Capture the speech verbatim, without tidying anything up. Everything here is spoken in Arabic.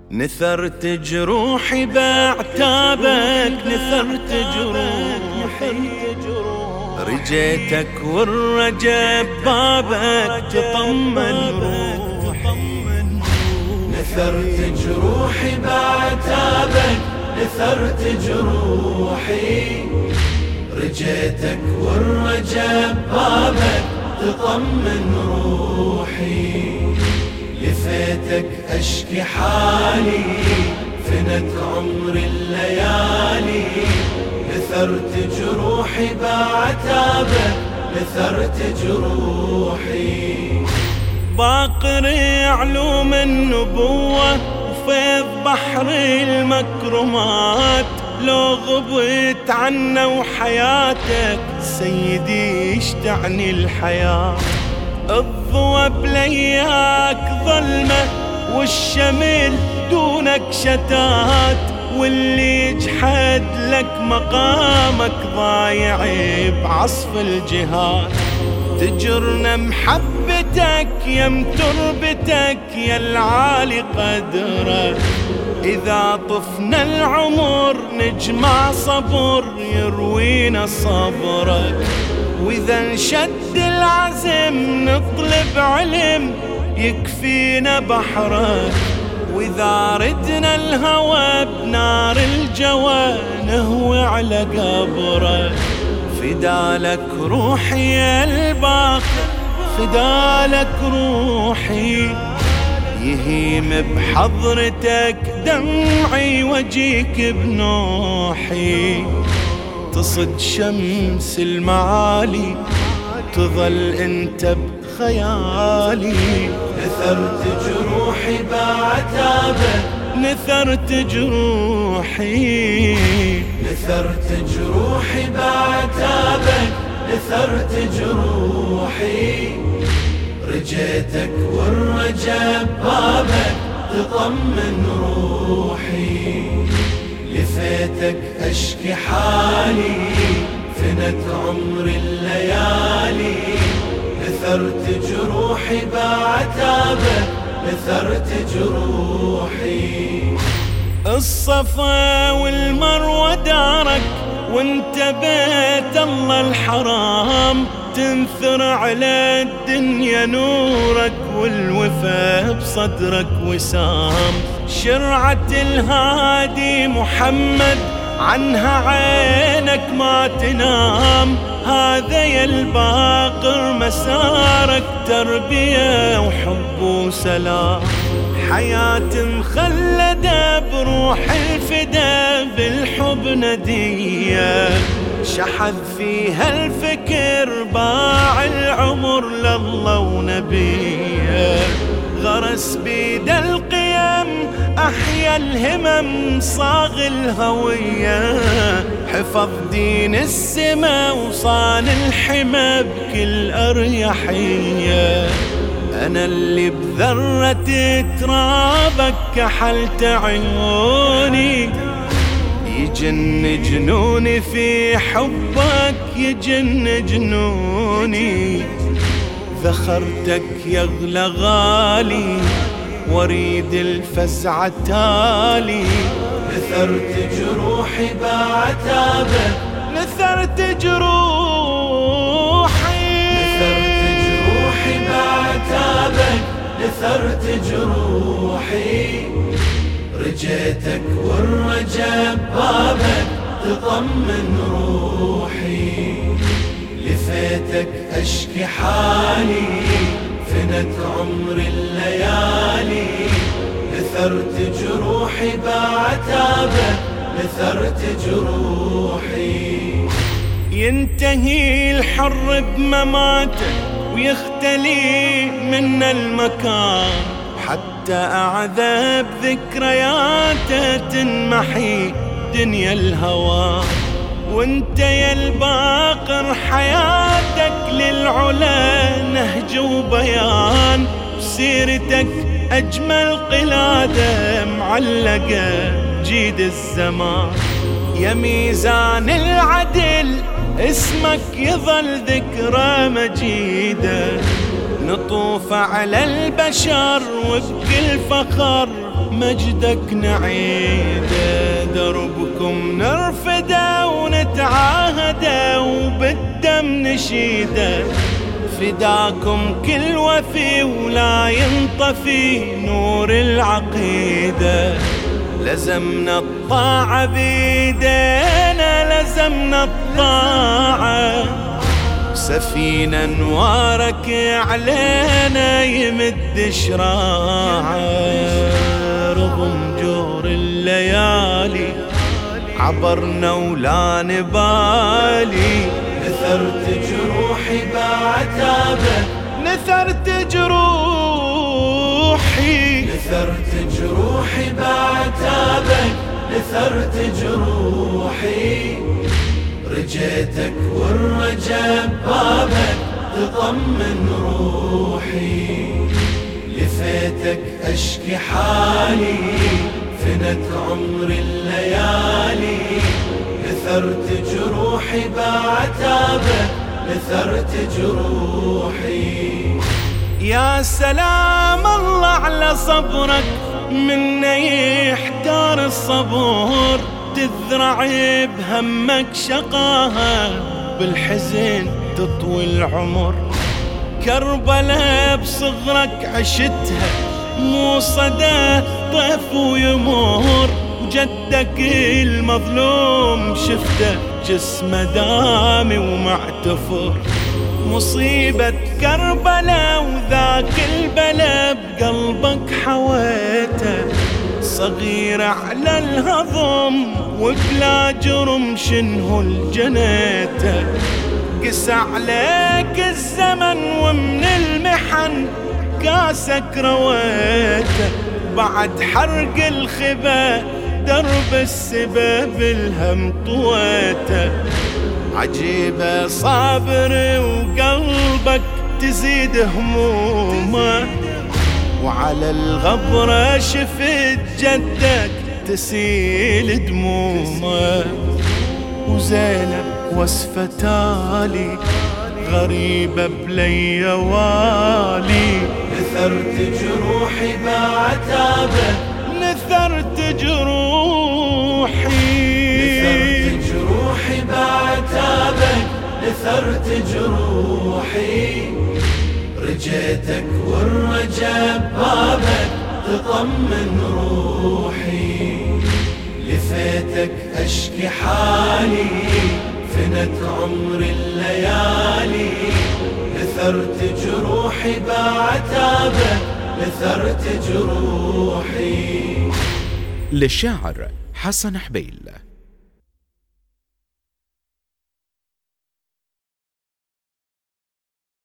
نثرت جروحي بعتابك، نثرت جروحي، رجيتك والرجا ببابك تطمن روحي. نثرت جروحي بعتابك، نثرت جروحي، رجيتك والرجا ببابك تطمن روحي. لفيتك أشكي حالي، فنت عمر الليالي، نثرت جروحي بعتابك، نثرت جروحي. باقر علوم النبوة وفيض بحر المكرمات، لو غبت عنا وحياتك سيدي ايش تعني الحياة؟ الضوى بلياك ظلمة والشمل دونك شتات، واللي يجحد لك مقامك ضايع بعصف الجهاد. تجرنا محبتك يم تربتك يا العالي قدرك، إذا طفنا العمر نجمع صبر يروينا صبرك، وإذا انشد العزم نطلب علم يكفينا بحرك، وإذا ردنا الهوى بنار الجوى نهوي على قبرك. فدالك روحي يا الباقر، فدالك روحي، يهيم بحضرتك دمعي وجيك بنوحي. تصد شمس المعالي تظل انت بخيالي. نثرت جروحي بعتابك، نثرت جروحي، نثرت جروحي بعتابك، نثرت جروحي، رجيتك والرجا ببابك تطمن روحي. لفيتك أشكي حالي، فنت عمر الليالي، نثرت جروحي بعتابك، نثرت جروحي. الصفا والمروة دارك وانت بيت الله الحرام، تنثر على الدنيا نورك والوفا بصدرك وسام. شرعة الهادي محمد عنها عينك ما تنام، هذا يا الباقر مسارك تربية وحب وسلام. حياة مخلدة بروح الفدا بالحب ندية، شحذ فيها الفكر باع العمر لله ونبيه. غرس بيد القيم أحيا الهمم صاغ الهوية، حفظ دين السما وصان الحمى بكل أريحية. أنا اللي بذرة ترابك كحلت عيوني، يجن جنوني في حبك يجن جنوني. ذخرتك يغلى غالي واريد الفزع تالي. نثرت جروحي بعتابك، نثرت جروحي، نثرت جروحي بعتابك، نثرت جروحي، رجيتك والرجا ببابك تطمن روحي. لفيتك أشكي حالي، فنت عمر الليالي، نثرت جروحي بعتابك، نثرت جروحي. ينتهي الحر بمماته ويختلي منا المكان، حتى أعذب ذكرياته تنمحي دنيا الهوى. وانت يا الباقر حياتك للعلا نهج وبيان، بسيرتك أجمل قلادة معلقة جيد الزمان. يا ميزان العدل اسمك يظل ذكرى مجيدة، نطوف على البشر وبكل فخر مجدك نعيده. دربكم نرفده ونتعاهده وبالدم نشيده. فداكم كل وفي ولا ينطفي نور العقيدة. لزمنا الطاعة بيدينا، لزمنا الطاعة. سفينة انوارك علينا يمد شراعه. رغم جور الليالي عبرنا ولا نبالي. نثرت جروحي بعتابك، نثرت جروحي، نثرت جروحي بعتابك، نثرت جروحي. رجيتك والرجا ببابك تطمن روحي. لفيتك أشكي حالي فنت عمر الليالي. نثرت جروحي بعتابك، نثرت جروحي. يا سلام الله على صبرك، منا يحتار الصبور. تذرع بهمك شقاها، بالحزن تطوي العمر. كربلاء بصغرك عشتها، مو صدى طيف ويمر. جدك المظلوم شفته، جسمه دامي ومعتفر. مصيبة كربلاء وذاك البلا بقلبك حويته. صغير على الهضم وبلا جرم شنه الجنيته. قس عليك الزمن ومن المحن كاسك رويته. بعد حرق الخبا درب السبب الهم طويته. عجيبة صابر وقلبك تزيد همومه. وعلى الغبرة شفت جدك تسيل دمومه. وزينب وصفة تالي غريبة بلي والي. نثرت جروحي بعتابك، نثرت جروحي، نثرت جروحي بعتابك، نثرت جروحي. رجيتك والرجا ببابك تطمن روحي. لفيتك أشكي حالي فنت عمر الليالي. نثرت جروحي بعتابك، نثرت جروحي. للشاعر حسن حبيل.